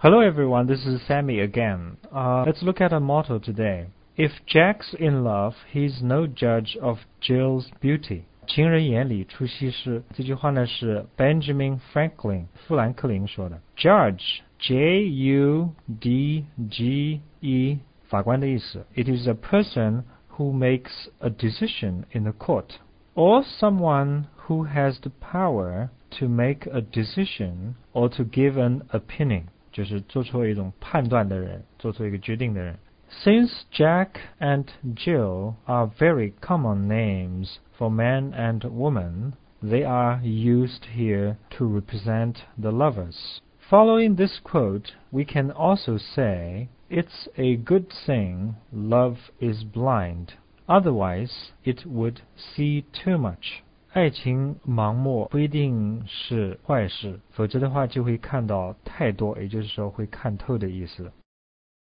Hello everyone, this is Sammy again. Let's look at our motto today. If Jack's in love, he's no judge of Jill's beauty. 情人眼里出西施，这句话呢是 Benjamin Franklin 富兰克林说的。Judge, J-U-D-G-E 法官的意思。It is a person who makes a decision in the court, or someone who has the power to make a decision or to give an opinion. 就是做出一种判断的人，做出一个决定的人。Since Jack and Jill are very common names for man and woman, they are used here to represent the lovers. Following this quote, we can also say, it's a good thing love is blind. Otherwise, it would see too much. 爱情盲目不一定是坏事，否则的话就会看到太多，也就是说会看透的意思。